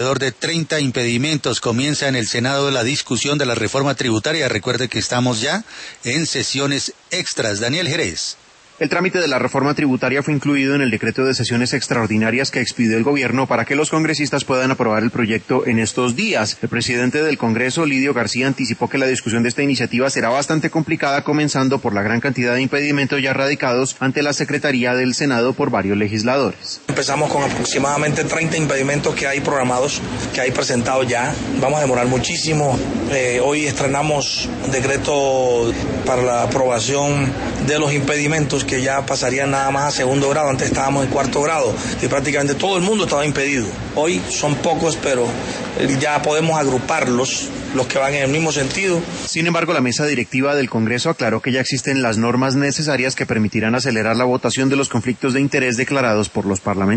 Alrededor de 30 impedimentos. Comienza en el Senado la discusión de la reforma tributaria. Recuerde que estamos ya en sesiones extras. Daniel Jerez. El trámite de la reforma tributaria fue incluido en el decreto de sesiones extraordinarias que expidió el gobierno para que los congresistas puedan aprobar el proyecto en estos días. El presidente del Congreso, Lidio García, anticipó que la discusión de esta iniciativa será bastante complicada, comenzando por la gran cantidad de impedimentos ya radicados ante la Secretaría del Senado por varios legisladores. Empezamos con aproximadamente 30 impedimentos que hay programados, que hay presentados ya. Vamos a demorar muchísimo. Hoy estrenamos un decreto para la aprobación de los impedimentos que ya pasarían nada más a segundo grado. Antes estábamos en cuarto grado y prácticamente todo el mundo estaba impedido. Hoy son pocos, pero ya podemos agruparlos, los que van en el mismo sentido. Sin embargo, la mesa directiva del Congreso aclaró que ya existen las normas necesarias que permitirán acelerar la votación de los conflictos de interés declarados por los parlamentarios.